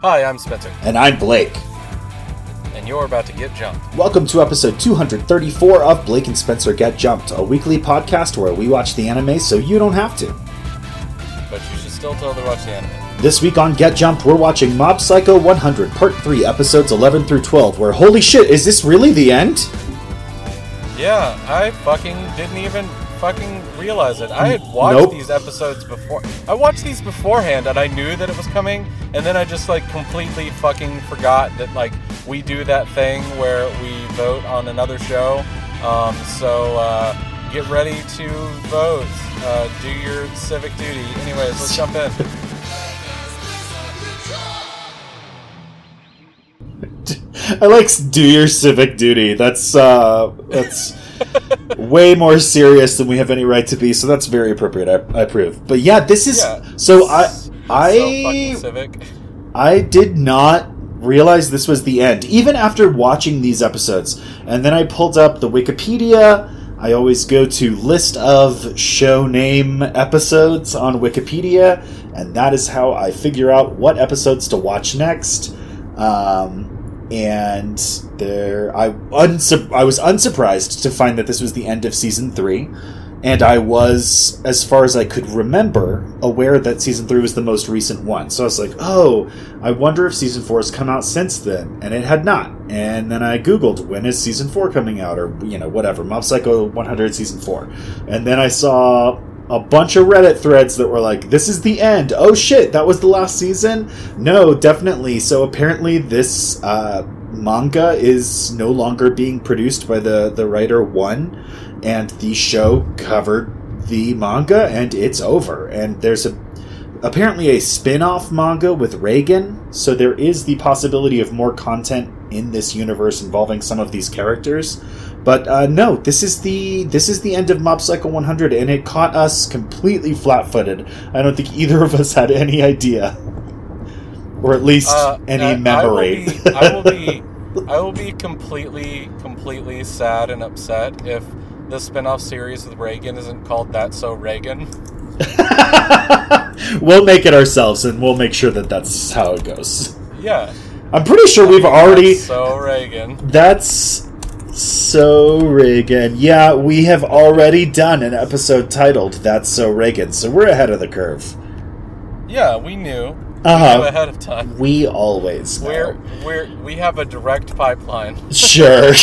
Hi, I'm Spencer. And I'm Blake. And you're about to get jumped. Welcome to episode 234 of Blake and Spencer Get Jumped, a weekly podcast where we watch the anime so you don't have to. But you should still totally watch the anime. This week on Get Jumped, we're watching Mob Psycho 100, Part 3, episodes 11 through 12, where holy shit, is this really the end? Yeah, I fucking didn't even fucking realize it. I had watched these episodes before. I watched these beforehand and I knew that it was coming, and then I just completely fucking forgot that we do that thing where we vote on another show. So get ready to vote. Do your civic duty. Anyways, let's jump in. I like do your civic duty. That's way more serious than we have any right to be, so that's very appropriate. I approve. But yeah, this is so fucking civic. I did not realize this was the end, even after watching these episodes. And then I pulled up the Wikipedia. I always go to list of show name episodes on Wikipedia, and that is how I figure out what episodes to watch next. And I was unsurprised to find that this was the end of Season 3, and I was, as far as I could remember, aware that Season 3 was the most recent one. So I was like, oh, I wonder if Season 4 has come out since then, and it had not. And then I Googled, when is Season 4 coming out, or, whatever, Mob Psycho 100 Season 4. And then I saw a bunch of Reddit threads that were like, this is the end. Oh shit, that was the last season? No, definitely. So apparently this manga is no longer being produced by the writer One, and the show covered the manga, and it's over. And there's apparently a spin-off manga with Reagan, so there is the possibility of more content in this universe involving some of these characters. But no, this is the end of Mob Psycho 100, and it caught us completely flat-footed. I don't think either of us had any idea, or at least any memory. I will be completely sad and upset if the spin-off series with Reagan isn't called That's So Reagan. We'll make it ourselves, and we'll make sure that that's how it goes. Yeah. I'm pretty sure we've already... That's So Reagan. That's So Reagan. Yeah, we have already done an episode titled That's So Reagan, so we're ahead of the curve. Yeah, we knew. We knew ahead of time. We always know. We have a direct pipeline. Sure.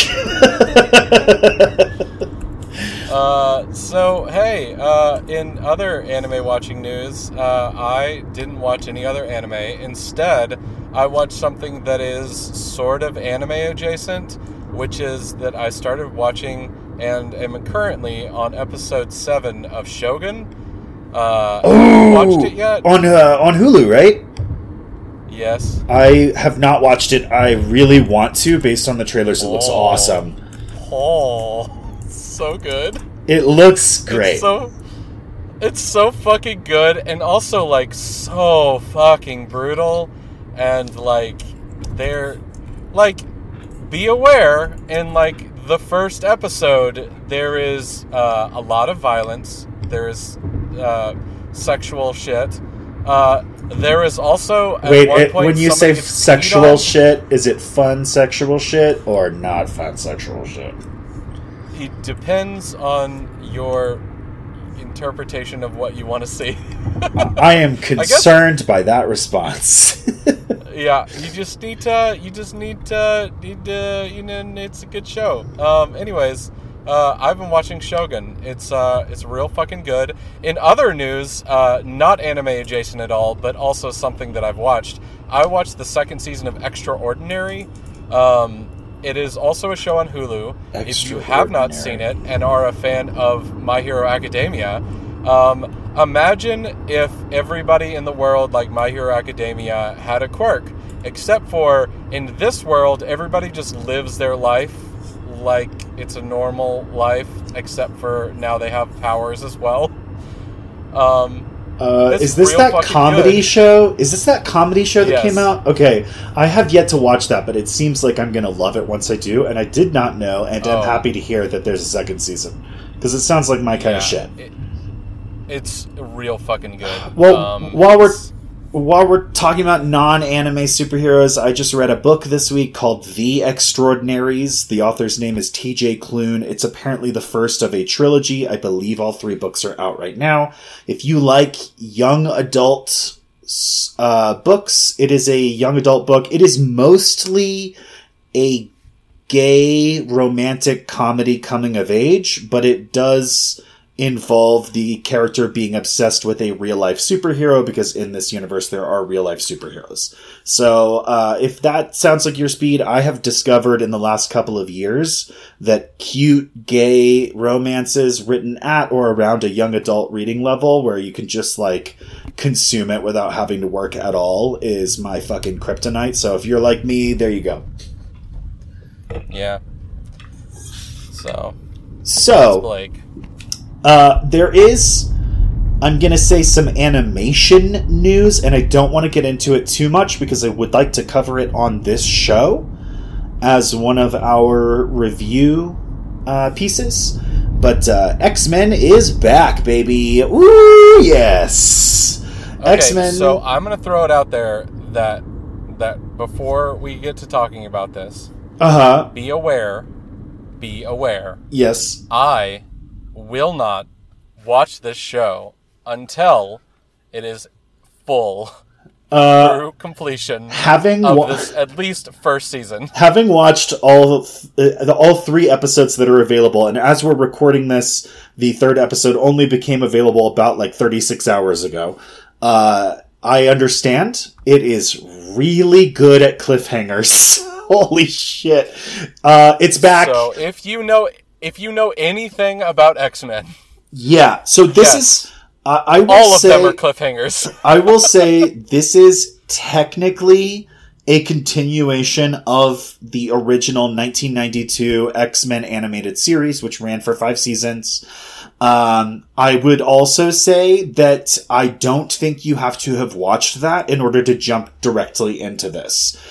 So, hey, in other anime watching news, I didn't watch any other anime. Instead, I watched something that is sort of anime adjacent, which is that I started watching and am currently on episode 7 of Shogun. Have you watched it yet? On Hulu, right? Yes. I have not watched it. I really want to, based on the trailers. It looks awesome. Oh, so good. It looks great. It's so fucking good, and also, so fucking brutal. And, they're, be aware, in, the first episode, there is a lot of violence. There is sexual shit. There is also at one point, when you say sexual shit, is it fun sexual shit or not fun sexual shit? It depends on your interpretation of what you want to see. I am concerned by that response. Yeah, you just need to, it's a good show. Anyways, I've been watching Shogun. It's real fucking good. In other news, not anime adjacent at all, but also something that I've watched. I watched the second season of Extraordinary. It is also a show on Hulu. If you have not seen it and are a fan of My Hero Academia, imagine if everybody in the world, like My Hero Academia, had a quirk. Except for, in this world, everybody just lives their life like it's a normal life, except for now they have powers as well. Is this that comedy show? Is this that comedy show that came out? Okay, I have yet to watch that, but it seems like I'm going to love it once I do, and I did not know, and I'm happy to hear that there's a second season, because it sounds like my kind of shit. It's real fucking good. Well, while while we're talking about non-anime superheroes, I just read a book this week called The Extraordinaries. The author's name is TJ Klune. It's apparently the first of a trilogy. I believe all 3 books are out right now. If you like young adult books, it is a young adult book. It is mostly a gay romantic comedy coming of age, but it does involve the character being obsessed with a real-life superhero, because in this universe there are real-life superheroes. So if that sounds like your speed, I have discovered in the last couple of years that cute gay romances written at or around a young adult reading level where you can just, like, consume it without having to work at all is my fucking kryptonite. So if you're like me, there you go. Yeah. So Blake. There is, I'm going to say, some animation news, and I don't want to get into it too much because I would like to cover it on this show as one of our review pieces. But X-Men is back, baby. Woo, yes! Okay, X-Men. So I'm going to throw it out there that before we get to talking about this, be aware, yes, I will not watch this show until it is full through completion of this at least first season. Having watched all 3 episodes that are available, and as we're recording this, the 3rd episode only became available about like 36 hours ago. I understand it is really good at cliffhangers. Holy shit! It's back. So if you know anything about X-Men, yeah. So this is I will all of say, them are cliffhangers. I will say this is technically a continuation of the original 1992 X-Men animated series, which ran for 5 seasons. I would also say that I don't think you have to have watched that in order to jump directly into this.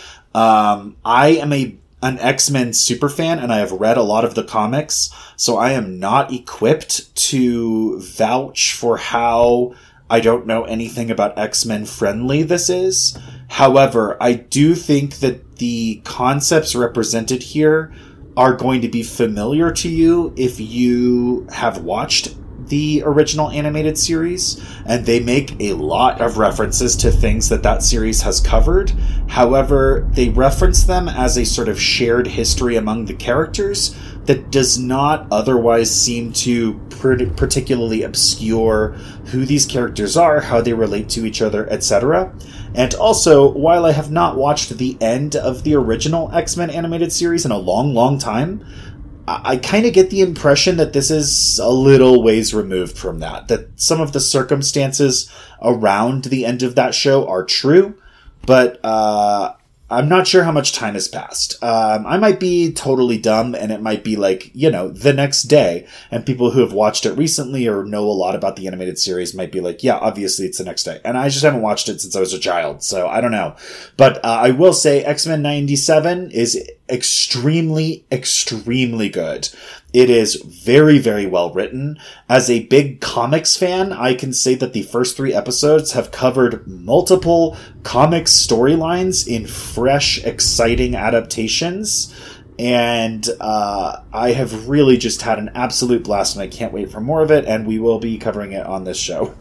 I am an X-Men superfan, and I have read a lot of the comics, so I am not equipped to vouch for how I don't know anything about X-Men friendly this is. However, I do think that the concepts represented here are going to be familiar to you if you have watched the original animated series, and they make a lot of references to things that series has covered. However, they reference them as a sort of shared history among the characters that does not otherwise seem to particularly obscure who these characters are, how they relate to each other, etc. And also, while I have not watched the end of the original X-Men animated series in a long, long time, I kind of get the impression that this is a little ways removed from that. That some of the circumstances around the end of that show are true, but I'm not sure how much time has passed. I might be totally dumb, and it might be like, the next day, and people who have watched it recently or know a lot about the animated series might be like, yeah, obviously it's the next day. And I just haven't watched it since I was a child, so I don't know. But I will say X-Men 97 is extremely, extremely good. It is very, very well written. As a big comics fan, I can say that the first 3 episodes have covered multiple comics storylines in fresh, exciting adaptations. And I have really just had an absolute blast, and I can't wait for more of it, and we will be covering it on this show.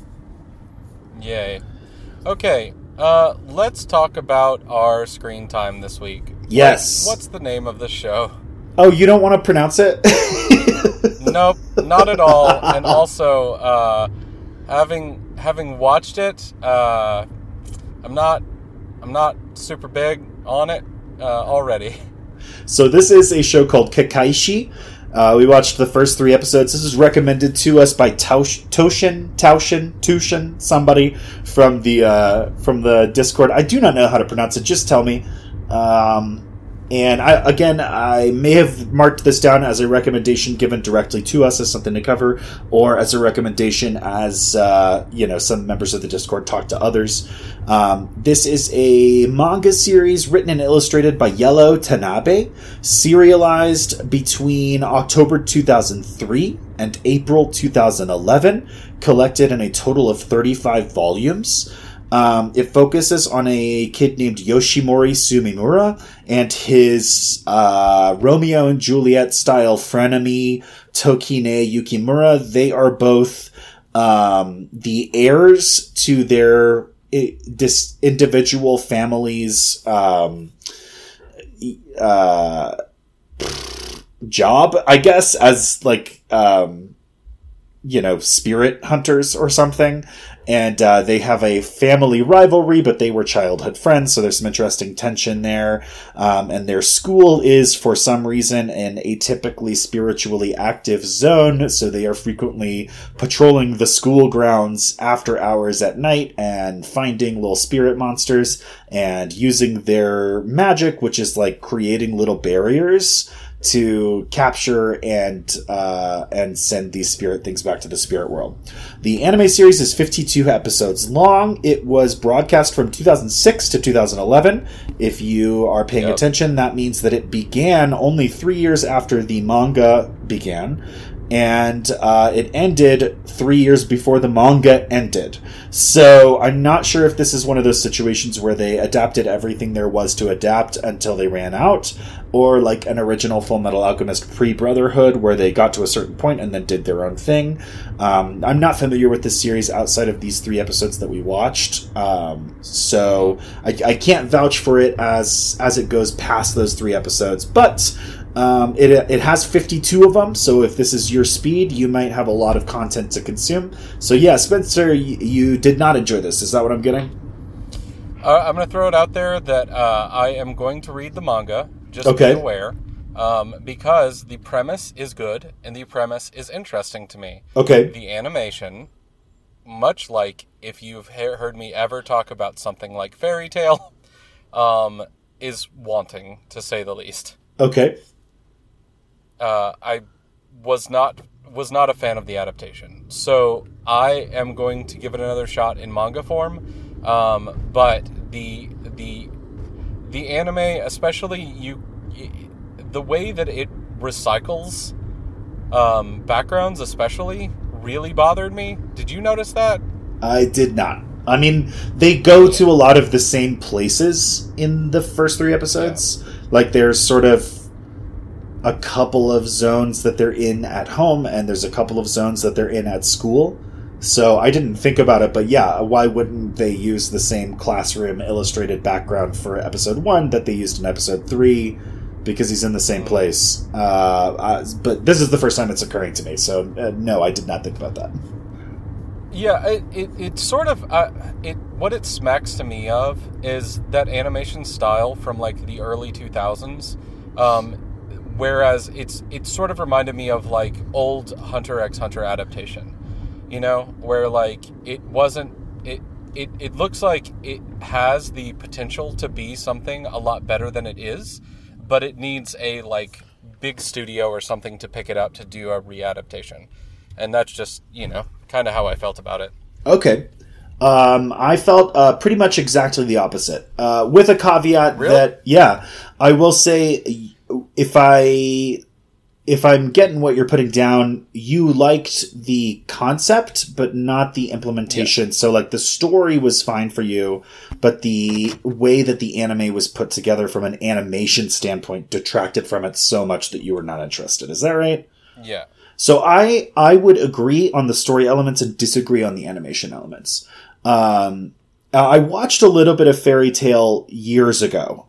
Yay. Okay, let's talk about our screen time this week. Yes. What's the name of the show? Oh, you don't want to pronounce it? Nope, not at all. And also, having watched it, I'm not super big on it already. So this is a show called Kakaishi. We watched the first 3 episodes. This is recommended to us by Toshin, somebody from the Discord. I do not know how to pronounce it. Just tell me. And I may have marked this down as a recommendation given directly to us as something to cover, or as a recommendation as, some members of the Discord talk to others. This is a manga series written and illustrated by Yellow Tanabe, serialized between October 2003 and April 2011, collected in a total of 35 volumes. It focuses on a kid named Yoshimori Sumimura and his Romeo and Juliet style frenemy Tokine Yukimura. They are both the heirs to their individual families' job, I guess, as like spirit hunters or something. And they have a family rivalry, but they were childhood friends, so there's some interesting tension there. And their school is, for some reason, an atypically spiritually active zone, so they are frequently patrolling the school grounds after hours at night and finding little spirit monsters and using their magic, which is like creating little barriers to capture and send these spirit things back to the spirit world. The anime series is 52 episodes long. It was broadcast from 2006 to 2011. If you are paying attention, that means that it began only 3 years after the manga began. And it ended 3 years before the manga ended. So I'm not sure if this is one of those situations where they adapted everything there was to adapt until they ran out, or like an original Full Metal Alchemist pre-Brotherhood where they got to a certain point and then did their own thing. I'm not familiar with this series outside of these 3 episodes that we watched. So I can't vouch for it as it goes past those 3 episodes, but it has 52 of them, so if this is your speed, you might have a lot of content to consume. So yeah, Spencer, you did not enjoy this. Is that what I'm getting? I'm going to throw it out there that I am going to read the manga, just to be aware, because the premise is good, and the premise is interesting to me. Okay. The animation, much like if you've heard me ever talk about something like Fairy Tail, is wanting, to say the least. Okay. I was not a fan of the adaptation, so I am going to give it another shot in manga form. But the anime, especially the way that it recycles backgrounds, especially, really bothered me. Did you notice that? I did not. I mean, they go to a lot of the same places in the first 3 episodes. Yeah. Like, there's sort of a couple of zones that they're in at home, and there's a couple of zones that they're in at school. So I didn't think about it, but yeah, why wouldn't they use the same classroom illustrated background for episode 1 that they used in episode 3? Because he's in the same place. But this is the first time it's occurring to me, so no, I did not think about that. Yeah, it sort of what it smacks to me of is that animation style from like the early 2000s. Whereas it sort of reminded me of like old Hunter x Hunter adaptation, where like it looks like it has the potential to be something a lot better than it is, but it needs a like big studio or something to pick it up to do a readaptation. And that's just, kind of how I felt about it. Okay. I felt pretty much exactly the opposite, with a caveat that, yeah, I will say, if I'm getting what you're putting down, you liked the concept, but not the implementation. Yeah. So, like, the story was fine for you, but the way that the anime was put together from an animation standpoint detracted from it so much that you were not interested. Is that right? Yeah. So I would agree on the story elements and disagree on the animation elements. I watched a little bit of Fairy Tail years ago,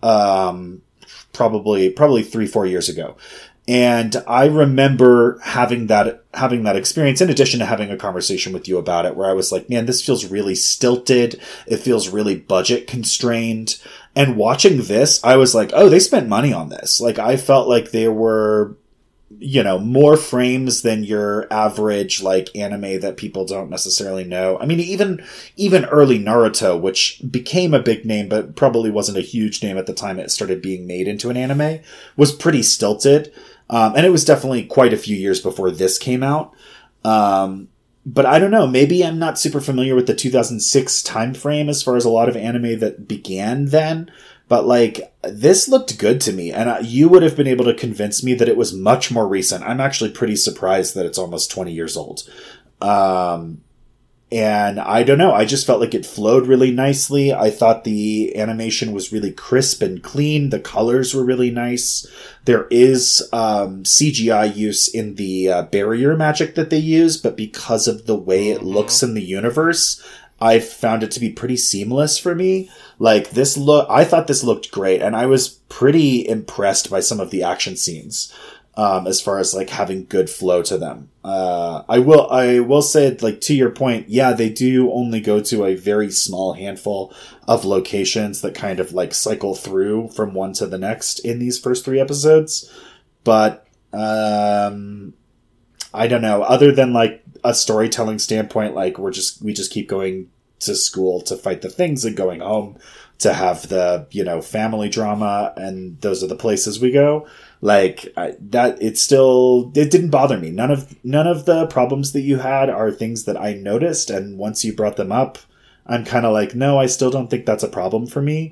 probably 3-4 years ago. And I remember having that experience, in addition to having a conversation with you about it, where I was like, man, this feels really stilted. It feels really budget constrained. And watching this, I was like, oh, they spent money on this. Like, I felt like there were, more frames than your average, like, anime that people don't necessarily know. I mean, even early Naruto, which became a big name, but probably wasn't a huge name at the time it started being made into an anime, was pretty stilted. And it was definitely quite a few years before this came out. But I don't know, maybe I'm not super familiar with the 2006 time frame as far as a lot of anime that began then. But, like, this looked good to me, and you would have been able to convince me that it was much more recent. I'm actually pretty surprised that it's almost 20 years old. And I don't know, I just felt like it flowed really nicely. I thought the animation was really crisp and clean. The colors were really nice. There is CGI use in the barrier magic that they use, but because of the way it looks in the universe, I found it to be pretty seamless for me. Like, I thought this looked great, and I was pretty impressed by some of the action scenes. As far as like having good flow to them. I will say, like, to your point, yeah, they do only go to a very small handful of locations that kind of like cycle through from one to the next in these first 3 episodes. But, I don't know, other than like a storytelling standpoint, like we just keep going to school to fight the things and going home to have the, family drama, and those are the places we go. Like, it didn't bother me. None of the problems that you had are things that I noticed, and once you brought them up, I'm kind of like, no, I still don't think that's a problem for me.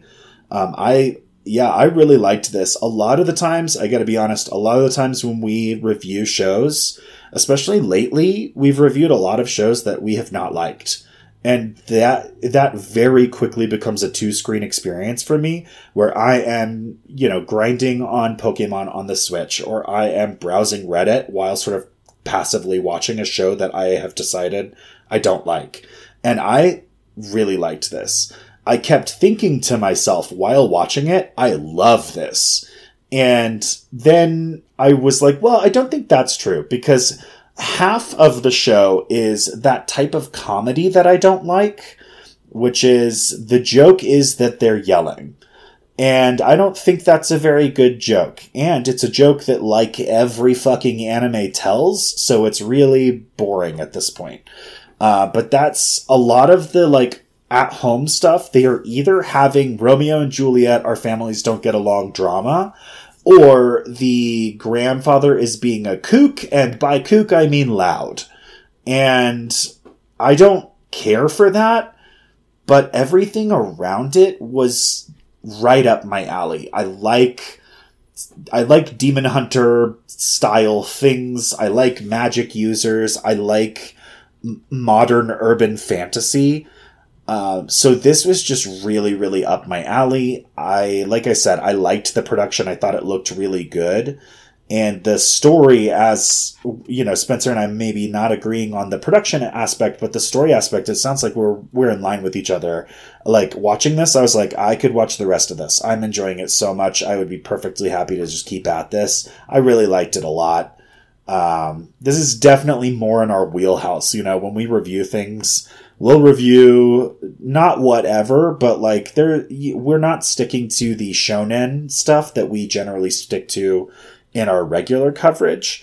I really liked this. A lot of the times, I gotta be honest, when we review shows, especially lately, we've reviewed a lot of shows that we have not liked. And that very quickly becomes a 2-screen experience for me, where I am, grinding on Pokemon on the Switch, or I am browsing Reddit while sort of passively watching a show that I have decided I don't like. And I really liked this. I kept thinking to myself while watching it, I love this. And then I was like, well, I don't think that's true, because half of the show is that type of comedy that I don't like, which is the joke is that they're yelling. And I don't think that's a very good joke. And it's a joke that like every fucking anime tells, so it's really boring at this point. But that's a lot of the like at-home stuff. They are either having Romeo and Juliet, our families don't get along drama, or the grandfather is being a kook, and by kook I mean loud. And I don't care for that, but everything around it was right up my alley. I like Demon Hunter style things. I like magic users. I like modern urban fantasy. So this was just really, really up my alley. Like I said, I liked the production. I thought it looked really good. And the story, as, Spencer and I maybe not agreeing on the production aspect, but the story aspect, it sounds like we're in line with each other. Like, watching this, I was like, I could watch the rest of this. I'm enjoying it so much. I would be perfectly happy to just keep at this. I really liked it a lot. This is definitely more in our wheelhouse. When we review things, we'll review not whatever, but like we're not sticking to the shonen stuff that we generally stick to in our regular coverage.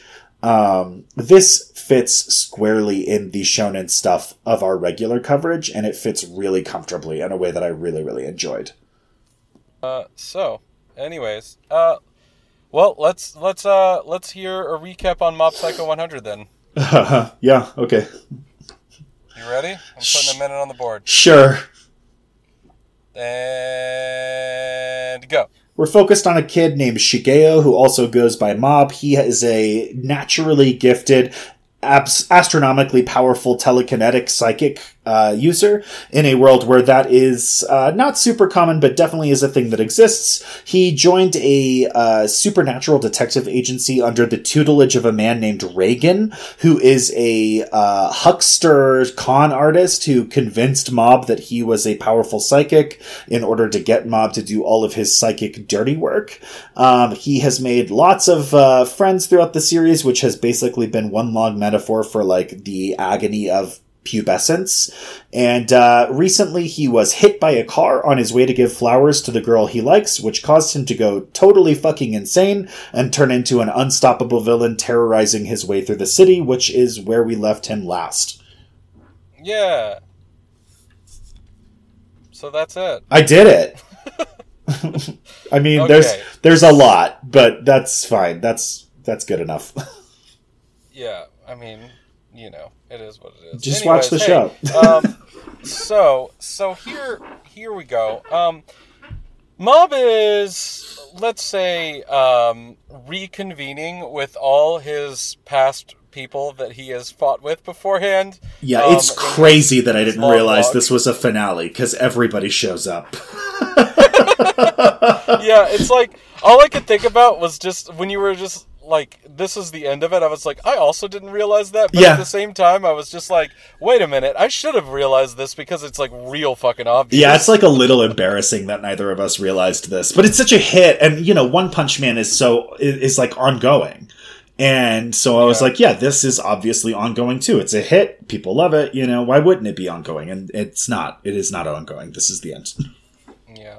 This fits squarely in the shonen stuff of our regular coverage, and it fits really comfortably in a way that I really, really enjoyed. So, anyways, well, let's hear a recap on Mob Psycho 100 then. Yeah, okay. You ready? I'm putting a minute on the board. Sure. And go. We're focused on a kid named Shigeo who also goes by Mob. He is a naturally gifted, astronomically powerful telekinetic psychic user in a world where that is not super common, but definitely is a thing that exists. He joined a supernatural detective agency under the tutelage of a man named Reagan, who is a huckster con artist who convinced Mob that he was a powerful psychic in order to get Mob to do all of his psychic dirty work. He has made lots of friends throughout the series, which has basically been one long metaphor for like the agony of pubescence. And recently he was hit by a car on his way to give flowers to the girl he likes, which caused him to go totally fucking insane and turn into an unstoppable villain terrorizing his way through the city, which is where we left him last. Yeah. So that's it. I did it. I mean, okay. There's a lot, but that's fine. That's good enough. Yeah, I mean, it is what it is. Just watch the show. So here we go. Mob is, let's say, reconvening with all his past people that he has fought with beforehand. Yeah, it's crazy that I didn't realize this was a finale, because everybody shows up. Yeah, it's like, all I could think about was just, when you were just like, this is the end of it, I was like, I also didn't realize that, but at the same time, I was just like, wait a minute, I should have realized this, because it's like real fucking obvious. Yeah, it's like a little embarrassing that neither of us realized this, but it's such a hit, and, One Punch Man is like ongoing. And so I was like, yeah, this is obviously ongoing too. It's a hit. People love it. Why wouldn't it be ongoing? And it's not. It is not ongoing. This is the end. Yeah.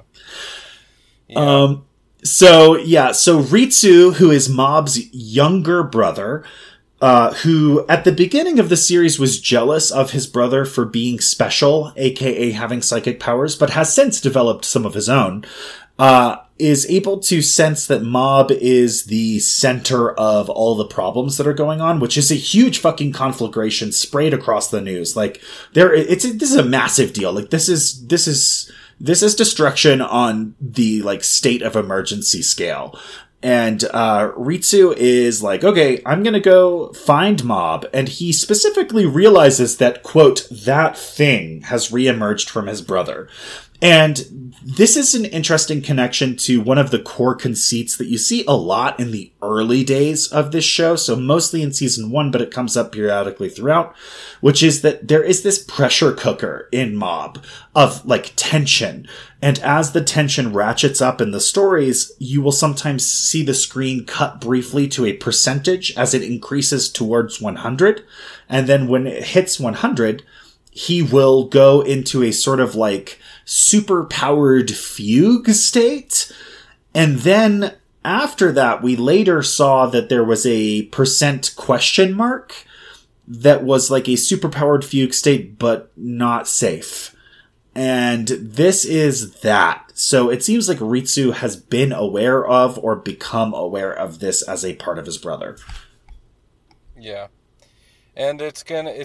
So Ritsu, who is Mob's younger brother, who at the beginning of the series was jealous of his brother for being special, aka having psychic powers, but has since developed some of his own, is able to sense that Mob is the center of all the problems that are going on, which is a huge fucking conflagration sprayed across the news. Like, this is a massive deal. Like, this is destruction on the, like, state of emergency scale. And, Ritsu is like, okay, I'm gonna go find Mob. And he specifically realizes that, quote, that thing has reemerged from his brother. And this is an interesting connection to one of the core conceits that you see a lot in the early days of this show. So mostly in season 1, but it comes up periodically throughout, which is that there is this pressure cooker in Mob of like tension. And as the tension ratchets up in the stories, you will sometimes see the screen cut briefly to a percentage as it increases towards 100. And then when it hits 100, he will go into a sort of like super-powered fugue state. And then after that, we later saw that there was a percent question mark that was like a super-powered fugue state, but not safe. And this is that. So it seems like Ritsu has been aware of or become aware of this as a part of his brother. Yeah. And it's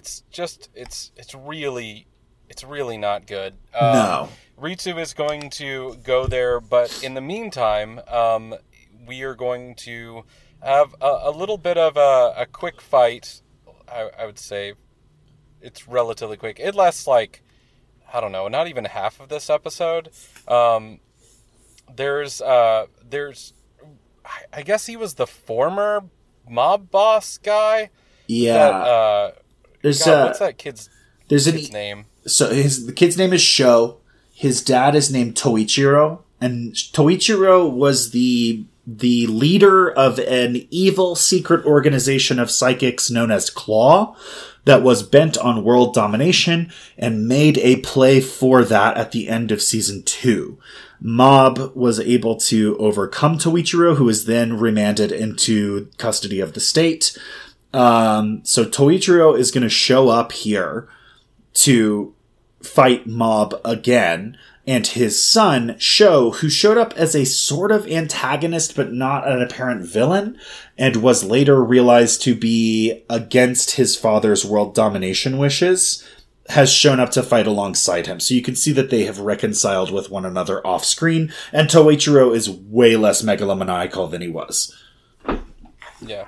really not good. No. Ritsu is going to go there, but in the meantime, we are going to have a little bit of a quick fight. I would say it's relatively quick. It lasts like, I don't know, not even half of this episode. There's I guess he was the former mob boss guy. Yeah. What's that kid's name? So the kid's name is Sho. His dad is named Toichiro, and Toichiro was the leader of an evil secret organization of psychics known as Claw that was bent on world domination and made a play for that at the end of season 2. Mob was able to overcome Toichiro, who was then remanded into custody of the state. So Toichiro is going to show up here to fight Mob again, and his son, Sho, who showed up as a sort of antagonist but not an apparent villain, and was later realized to be against his father's world domination wishes, has shown up to fight alongside him. So you can see that they have reconciled with one another off screen, and Toichiro is way less megalomaniacal than he was. Yeah.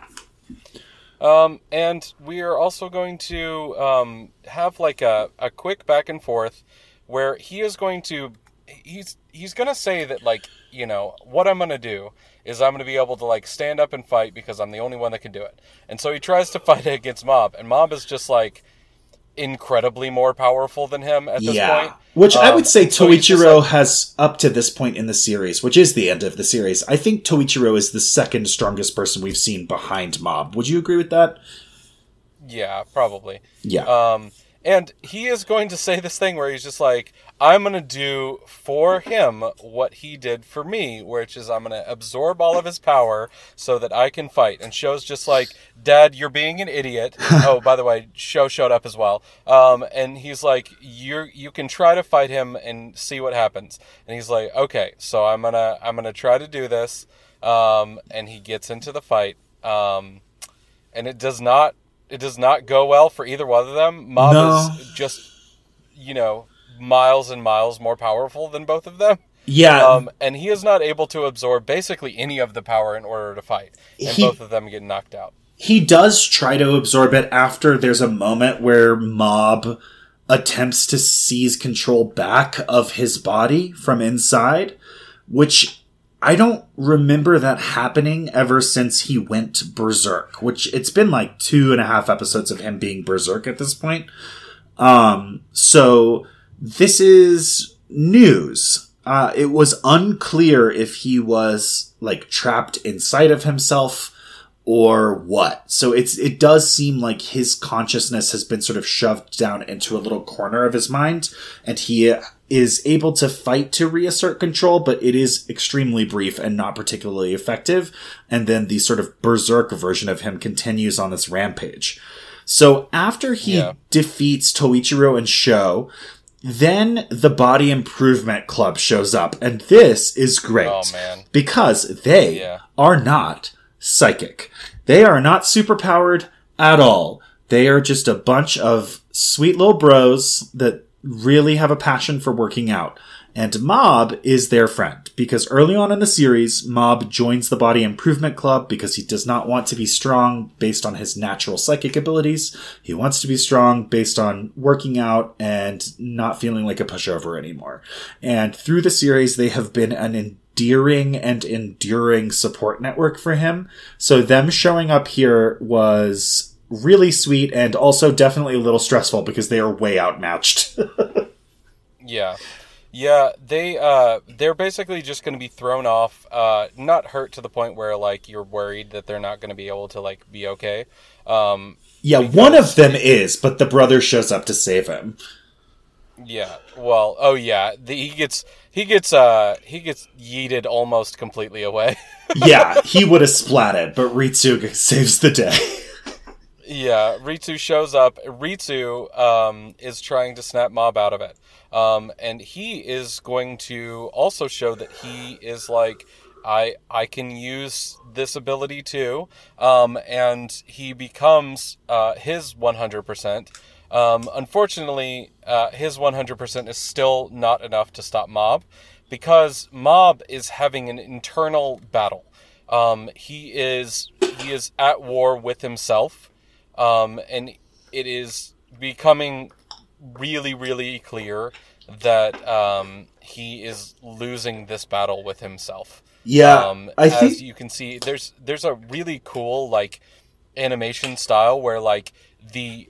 And we are also going to have like a quick back and forth where he is going to, he's going to say that, like, what I'm going to do is I'm going to be able to like stand up and fight because I'm the only one that can do it. And so he tries to fight against Mob, and Mob is just like incredibly more powerful than him at this point. Which I would say Toichiro has, up to this point in the series, which is the end of the series, I think Toichiro is the second strongest person we've seen behind Mob. Would you agree with that? Yeah, probably. Yeah. And he is going to say this thing where he's just like, I'm going to do for him what he did for me, which is I'm going to absorb all of his power so that I can fight. And Sho's just like, Dad, you're being an idiot. Oh, by the way, Sho showed up as well. And he's like, you can try to fight him and see what happens. And he's like, okay, so I'm going to try to do this. And he gets into the fight. And it does not go well for either one of them. Mob is just, miles and miles more powerful than both of them. Yeah. And he is not able to absorb basically any of the power in order to fight. And both of them get knocked out. He does try to absorb it after there's a moment where Mob attempts to seize control back of his body from inside, which I don't remember that happening ever since he went berserk, which it's been like 2.5 episodes of him being berserk at this point. So this is news. It was unclear if he was like trapped inside of himself or what. So it does seem like his consciousness has been sort of shoved down into a little corner of his mind, and he is able to fight to reassert control, but it is extremely brief and not particularly effective. And then the sort of berserk version of him continues on this rampage. So after he defeats Toichiro and Sho, then the Body Improvement Club shows up, and this is great. Oh, man. Because they are not psychic. They are not superpowered at all. They are just a bunch of sweet little bros that really have a passion for working out. And Mob is their friend, because early on in the series, Mob joins the Body Improvement Club because he does not want to be strong based on his natural psychic abilities. He wants to be strong based on working out and not feeling like a pushover anymore. And through the series, they have been an endearing and enduring support network for him. So them showing up here was really sweet and also definitely a little stressful because they are way outmatched. Yeah, they're basically just going to be thrown off, not hurt to the point where, like, you're worried that they're not going to be able to, like, be okay. One of them is, but the brother shows up to save him. Yeah, well, he gets yeeted almost completely away. Yeah, he would have splatted, but Ritsu saves the day. Yeah, Ritsu shows up. Ritsu is trying to snap Mob out of it. And he is going to also show that he is like, I can use this ability too. And he becomes his 100%. Unfortunately, his 100% is still not enough to stop Mob, because Mob is having an internal battle. He is at war with himself. And it is becoming really, really clear that he is losing this battle with himself. Yeah, as you can see, there's a really cool like animation style where like the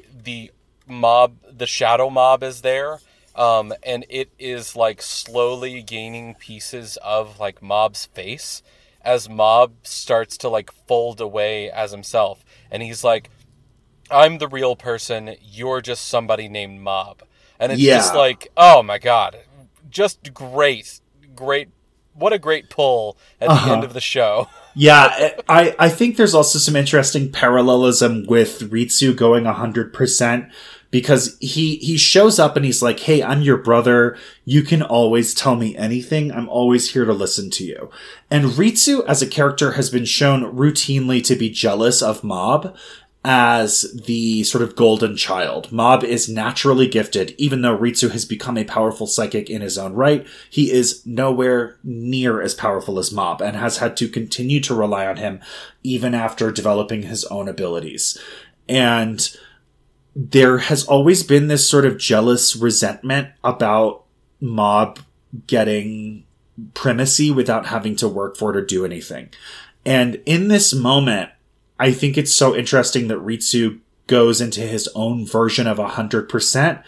mob, the shadow mob is there, and it is like slowly gaining pieces of like Mob's face as Mob starts to like fold away as himself, and he's like, I'm the real person, you're just somebody named Mob. And it's just like, oh my god, just great. What a great pull at the end of the show. Yeah, I think there's also some interesting parallelism with Ritsu going 100%, because he shows up and he's like, hey, I'm your brother. You can always tell me anything. I'm always here to listen to you. And Ritsu as a character has been shown routinely to be jealous of Mob as the sort of golden child. Mob is naturally gifted. Even though Ritsu has become a powerful psychic in his own right, he is nowhere near as powerful as Mob and has had to continue to rely on him even after developing his own abilities. And there has always been this sort of jealous resentment about Mob getting primacy without having to work for it or do anything. And in this moment, I think it's so interesting that Ritsu goes into his own version of 100%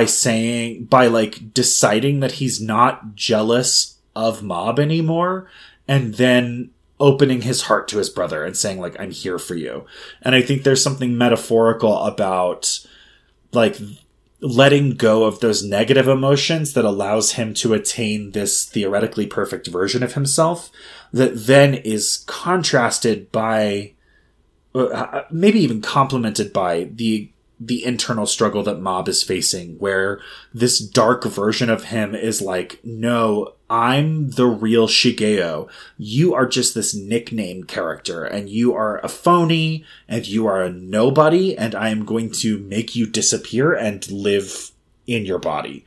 by like deciding that he's not jealous of Mob anymore, and then opening his heart to his brother and saying like, I'm here for you. And I think there's something metaphorical about like letting go of those negative emotions that allows him to attain this theoretically perfect version of himself that then is contrasted by maybe even complemented by the internal struggle that Mob is facing, where this dark version of him is like, no, I'm the real Shigeo. You are just this nickname character, and you are a phony, and you are a nobody, and I am going to make you disappear and live in your body.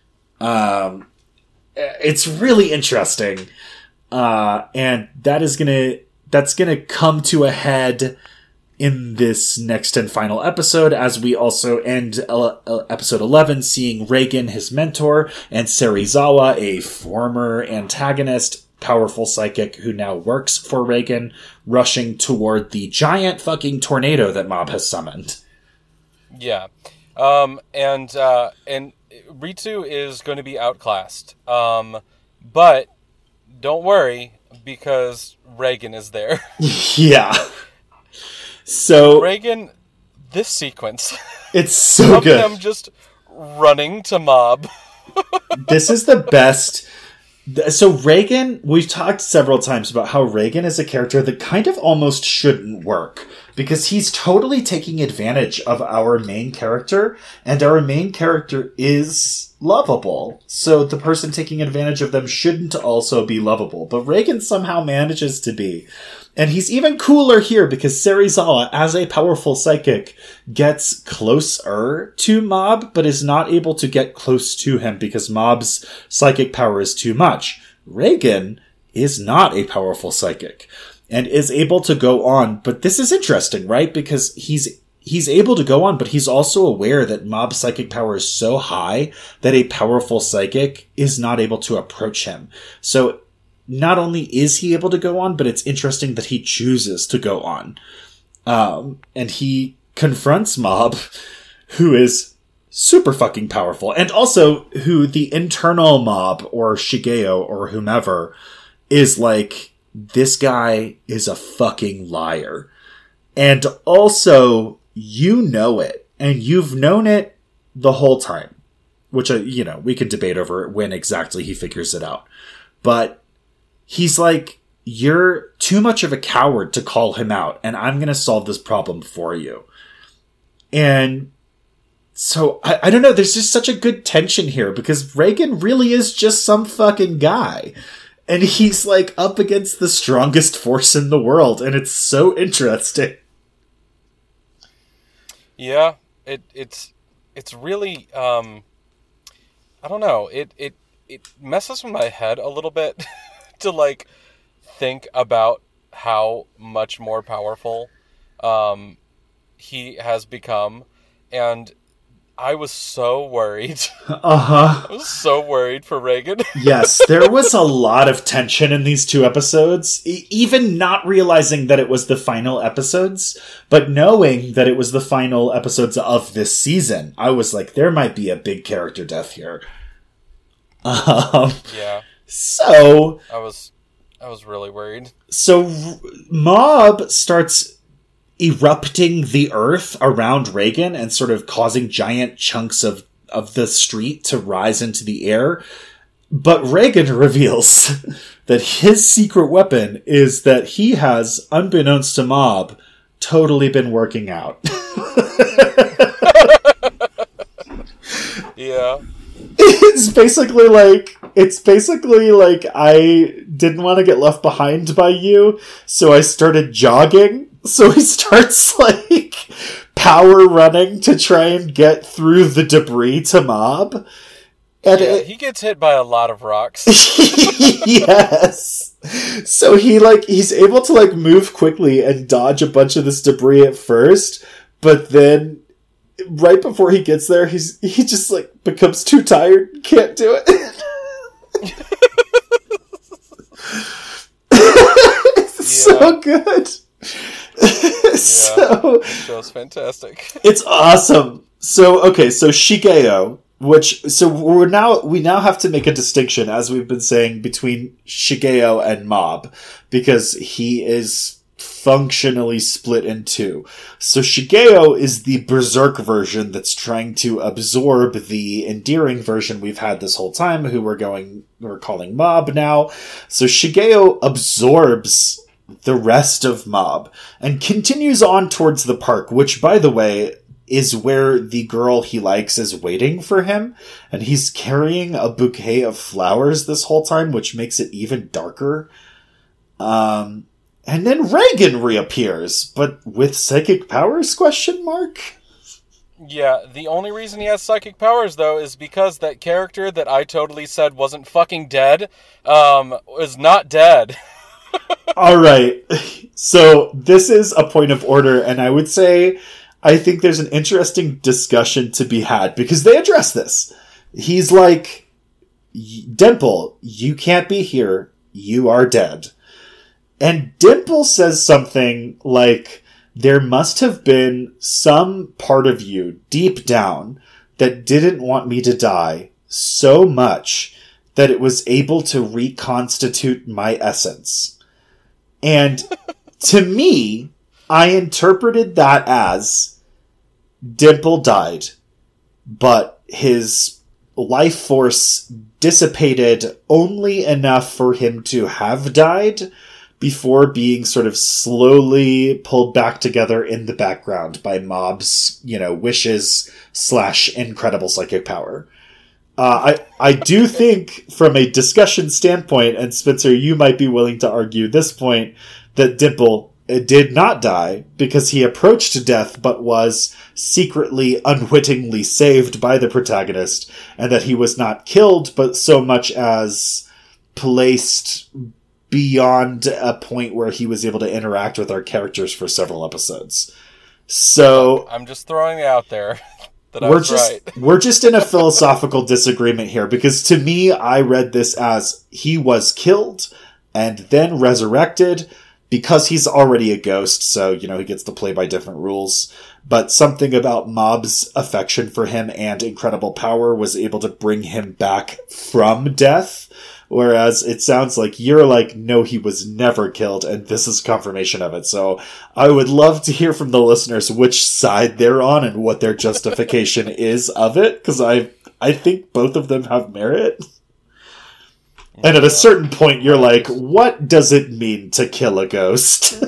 It's really interesting. And that's gonna come to a head in this next and final episode, as we also end episode 11 seeing Reigen, his mentor, and Serizawa, a former antagonist, powerful psychic who now works for Reigen, rushing toward the giant fucking tornado that Mob has summoned. Yeah. And Ritsu is going to be outclassed. But don't worry, because Reigen is there. Yeah. So Reigen, this sequence. It's so good. Of him just running to Mob. This is the best. So Reigen, we've talked several times about how Reigen is a character that kind of almost shouldn't work, because he's totally taking advantage of our main character, and our main character is lovable. So the person taking advantage of them shouldn't also be lovable, but Reigen somehow manages to be. And he's even cooler here because Serizawa, as a powerful psychic, gets closer to Mob, but is not able to get close to him because Mob's psychic power is too much. Reigen is not a powerful psychic and is able to go on. But this is interesting, right? Because he's able to go on, but he's also aware that Mob's psychic power is so high that a powerful psychic is not able to approach him. So not only is he able to go on, but it's interesting that he chooses to go on. And he confronts Mob, who is super fucking powerful, and also who the internal Mob, or Shigeo, or whomever, is like, this guy is a fucking liar. And also, you know it, and you've known it the whole time. Which, we can debate over when exactly he figures it out. But he's like, you're too much of a coward to call him out, and I'm going to solve this problem for you. And so, I don't know, there's just such a good tension here, because Reigen really is just some fucking guy. And he's, like, up against the strongest force in the world, and it's so interesting. Yeah, it's really, I don't know, it messes with my head a little bit to, like, think about how much more powerful he has become, and I was so worried. I was so worried for Reigen. Yes, there was a lot of tension in these two episodes, even not realizing that it was the final episodes, but knowing that it was the final episodes of this season. I was like, there might be a big character death here. Yeah. So I was really worried. So Mob starts erupting the earth around Reigen and sort of causing giant chunks of the street to rise into the air. But Reigen reveals that his secret weapon is that he has, unbeknownst to Mob, totally been working out. Yeah. It's basically like I didn't want to get left behind by you, so I started jogging. So he starts like power running to try and get through the debris to Mob. And he gets hit by a lot of rocks. Yes. So he's able to like move quickly and dodge a bunch of this debris at first, but then right before he gets there, he just like becomes too tired, can't do it. It's so good. So the show's fantastic. It's awesome. So Shigeo, we now have to make a distinction, as we've been saying, between Shigeo and Mob, because he is functionally split in two. So Shigeo is the berserk version that's trying to absorb the endearing version we've had this whole time, who we're calling Mob now. So Shigeo absorbs the rest of Mob and continues on towards the park, which, by the way, is where the girl he likes is waiting for him, and he's carrying a bouquet of flowers this whole time, which makes it even darker. And then Reigen reappears, but with psychic powers, ? Yeah, the only reason he has psychic powers, though, is because that character that I totally said wasn't fucking dead, is not dead. All right. So this is a point of order, and I would say I think there's an interesting discussion to be had because they address this. He's like, Dimple, you can't be here. You are dead. And Dimple says something like, there must have been some part of you deep down that didn't want me to die so much that it was able to reconstitute my essence. And to me, I interpreted that as Dimple died, but his life force dissipated only enough for him to have died before being sort of slowly pulled back together in the background by Mob's, wishes / incredible psychic power. I do think from a discussion standpoint, and Spencer, you might be willing to argue this point, that Dimple did not die because he approached death but was secretly, unwittingly saved by the protagonist, and that he was not killed but so much as placed beyond a point where he was able to interact with our characters for several episodes. So I'm just throwing it out there that we're just in a philosophical disagreement here, because to me, I read this as he was killed and then resurrected because he's already a ghost, so, he gets to play by different rules. But something about Mob's affection for him and incredible power was able to bring him back from death. Whereas it sounds like you're like, no, he was never killed, and this is confirmation of it. So I would love to hear from the listeners which side they're on and what their justification is of it, because I think both of them have merit. And at a certain point, you're like, what does it mean to kill a ghost?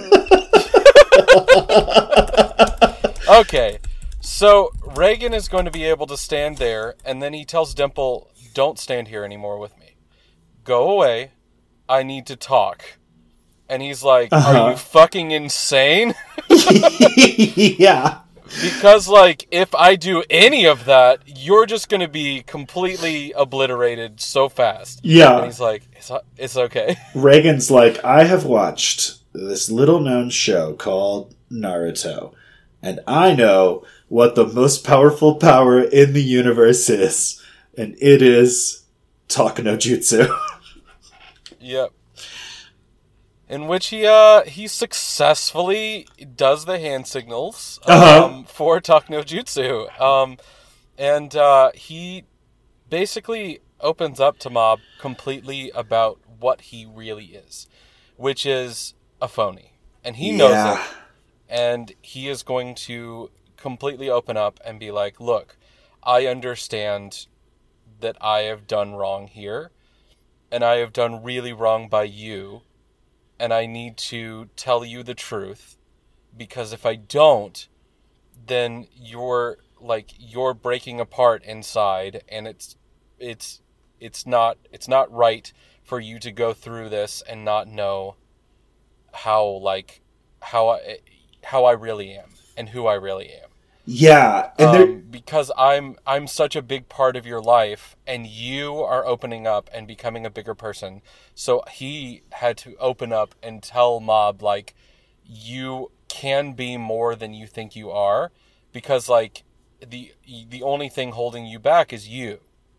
Okay, so Reagan is going to be able to stand there, and then he tells Dimple, don't stand here anymore with me. Go away. I need to talk. And he's like, Are you fucking insane? Yeah. Because, if I do any of that, you're just going to be completely obliterated so fast. Yeah. And he's like, it's okay. Reagan's like, I have watched this little-known show called Naruto, and I know what the most powerful power in the universe is, and it is Talk no Jutsu. Yep. In which he successfully does the hand signals for Talk no Jutsu. And he basically opens up to Mob completely about what he really is, which is a phony. And he knows it. And he is going to completely open up and be like, look, I understand that I have done wrong here, and I have done really wrong by you, and I need to tell you the truth, because if I don't, then you're breaking apart inside, and it's not right for you to go through this and not know how I really am and who I really am. Yeah, and because I'm such a big part of your life, and you are opening up and becoming a bigger person. So he had to open up and tell Mob, you can be more than you think you are, because the only thing holding you back is you.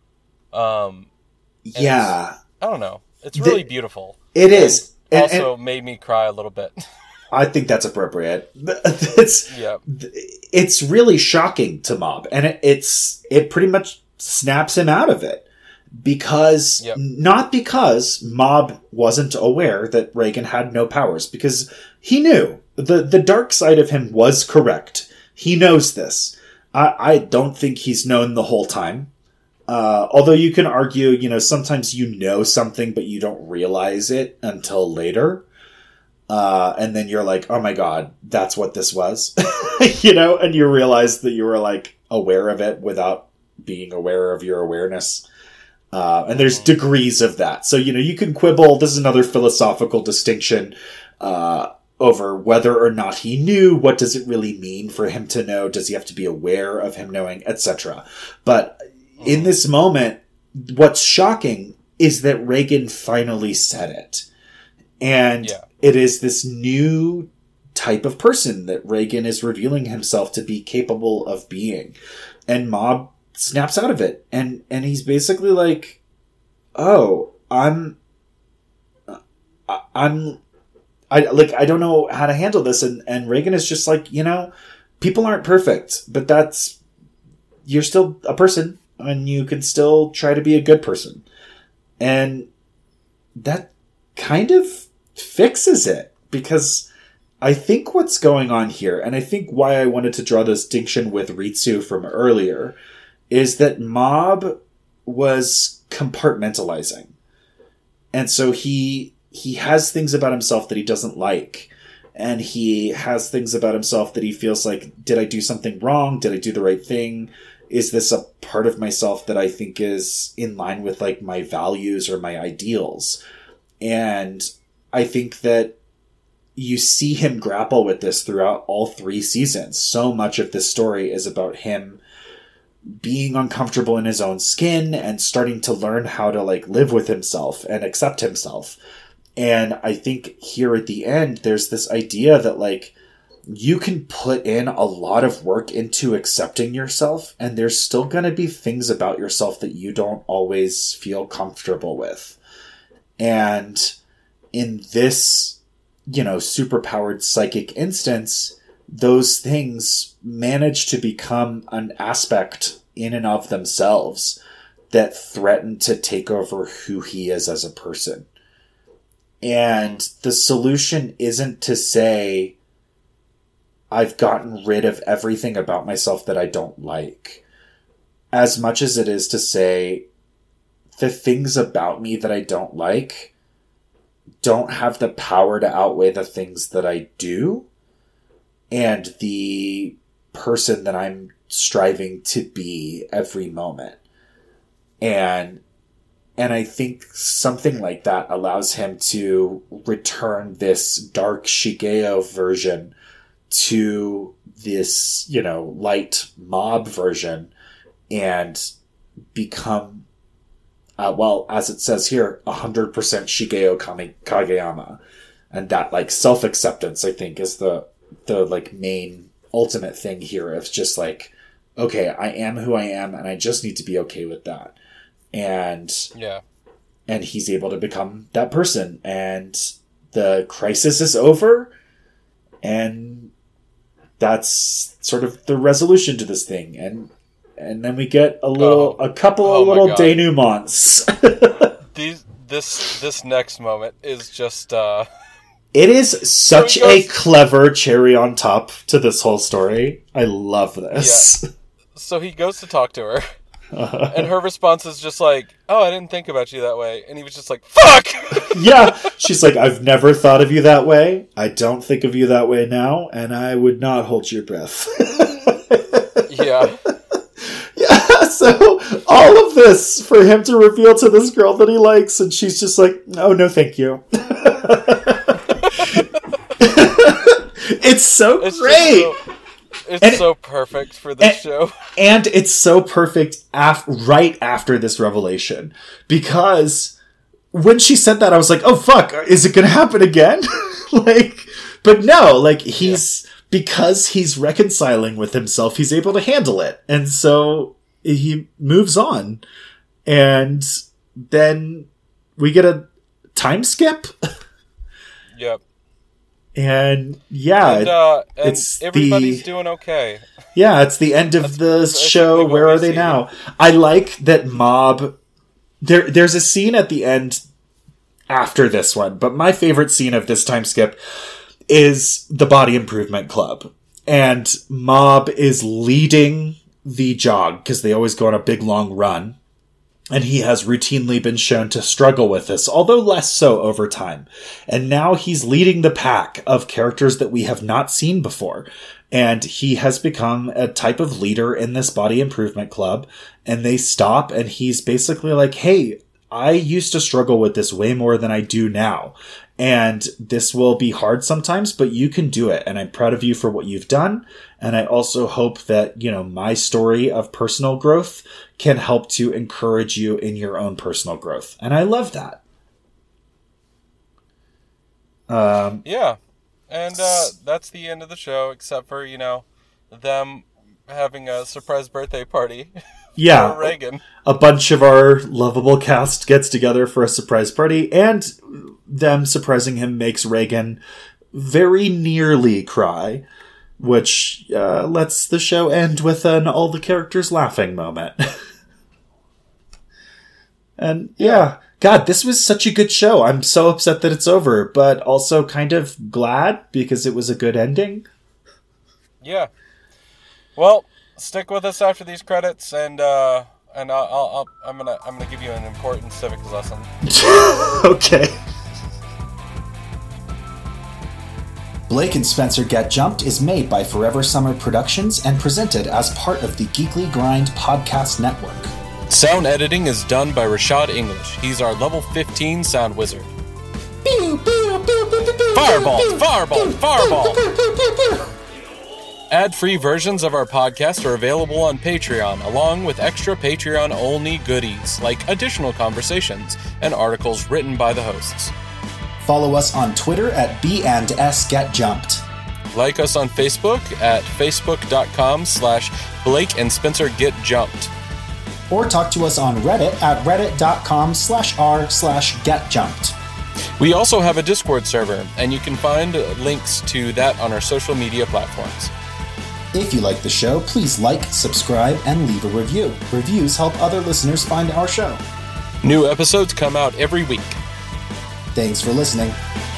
Yeah, I don't know. It's really beautiful. It is. Also made me cry a little bit. I think that's appropriate. It's really shocking to Mob, and it pretty much snaps him out of it, because not because Mob wasn't aware that Reagan had no powers, because he knew the dark side of him was correct. He knows this. I don't think he's known the whole time. Although you can argue, sometimes you know something, but you don't realize it until later. And then you're like, oh my god, that's what this was. And you realize that you were aware of it without being aware of your awareness. And there's degrees of that. So, you can quibble. This is another philosophical distinction, over whether or not he knew. What does it really mean for him to know? Does he have to be aware of him knowing, etc.? But in this moment, what's shocking is that Reagan finally said it. And Yeah. it is this new type of person that Reigen is revealing himself to be capable of being. And Mob snaps out of it. And he's basically like, oh, I don't know how to handle this. And Reigen is just like, people aren't perfect, but you're still a person and you can still try to be a good person. And that kind of fixes it, because I think what's going on here, and I think why I wanted to draw the distinction with Ritsu from earlier, is that Mob was compartmentalizing. And so he has things about himself that he doesn't like. And he has things about himself that he feels like, did I do something wrong? Did I do the right thing? Is this a part of myself that I think is in line with like my values or my ideals? And I think that you see him grapple with this throughout all 3 seasons. So much of this story is about him being uncomfortable in his own skin and starting to learn how to like live with himself and accept himself. And I think here at the end, there's this idea that like you can put in a lot of work into accepting yourself, and there's still going to be things about yourself that you don't always feel comfortable with. And in this, superpowered psychic instance, those things manage to become an aspect in and of themselves that threaten to take over who he is as a person. And the solution isn't to say, I've gotten rid of everything about myself that I don't like, as much as it is to say, the things about me that I don't like don't have the power to outweigh the things that I do, and the person that I'm striving to be every moment. And I think something like that allows him to return this dark Shigeo version to this, light Mob version, and become, as it says here, 100% Shigeo Kageyama. And that, like, self-acceptance, I think, is the like, main ultimate thing here. It's just like, okay, I am who I am, and I just need to be okay with that. And he's able to become that person, and the crisis is over, and that's sort of the resolution to this thing. And then we get a couple of little denouements. This next moment is just it is such a clever cherry on top to this whole story. I love this. Yeah. So he goes to talk to her. And her response is just like, oh, I didn't think about you that way. And he was just like, fuck! Yeah. She's like, I've never thought of you that way. I don't think of you that way now. And I would not hold your breath. Yeah. Yeah. So all of this for him to reveal to this girl that he likes. And she's just like, oh, no, thank you. It's so great. It's so perfect for this show. And it's so perfect right after this revelation. Because when she said that, I was like, oh, fuck, is it going to happen again? But no, because he's reconciling with himself, he's able to handle it. And so he moves on. And then we get a time skip. Yep. And yeah, it's everybody's doing okay. Yeah, it's the end of the show. Where are they now? I like that Mob. There's a scene at the end after this one, but my favorite scene of this time skip is the Body Improvement Club, and Mob is leading the jog because they always go on a big long run. And he has routinely been shown to struggle with this, although less so over time. And now he's leading the pack of characters that we have not seen before. And he has become a type of leader in this Body Improvement Club. And they stop, and he's basically like, hey, I used to struggle with this way more than I do now. And this will be hard sometimes, but you can do it. And I'm proud of you for what you've done. And I also hope that, my story of personal growth can help to encourage you in your own personal growth. And I love that. Yeah. And that's the end of the show, except for, them having a surprise birthday party for Reagan. A bunch of our lovable cast gets together for a surprise party, and them surprising him makes Reagan very nearly cry, which lets the show end with an all the characters laughing moment. And God, this was such a good show. I'm so upset that it's over, but also kind of glad because it was a good ending. Yeah. Well, stick with us after these credits, and I'm gonna give you an important civics lesson. Okay. Blake and Spencer Get Jumped is made by Forever Summer Productions and presented as part of the Geekly Grind podcast network. Sound editing is done by Rashad English. He's our level 15 sound wizard. Fireball! Fireball! Fireball! Ad-free versions of our podcast are available on Patreon, along with extra Patreon-only goodies, like additional conversations and articles written by the hosts. Follow us on Twitter at B&S Get Jumped. Like us on Facebook at facebook.com/Blake and Spencer Get Jumped. Or talk to us on Reddit at reddit.com/r/getjumped. We also have a Discord server, and you can find links to that on our social media platforms. If you like the show, please like, subscribe, and leave a review. Reviews help other listeners find our show. New episodes come out every week. Thanks for listening.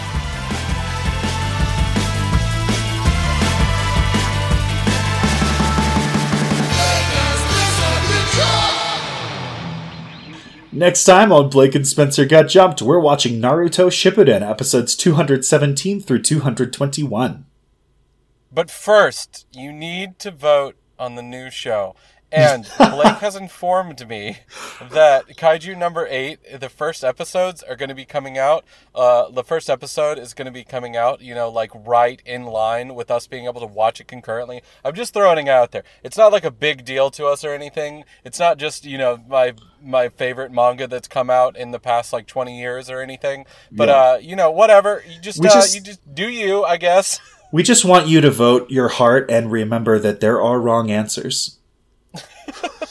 Next time on Blake and Spencer Got Jumped, we're watching Naruto Shippuden, episodes 217 through 221. But first, you need to vote on the new show. And Blake has informed me that Kaiju number 8, the first episodes are going to be coming out. The first episode is going to be coming out, right in line with us being able to watch it concurrently. I'm just throwing it out there. It's not like a big deal to us or anything. It's not just, my favorite manga that's come out in the past 20 years or anything. But, whatever. You just do you, I guess. We just want you to vote your heart and remember that there are wrong answers.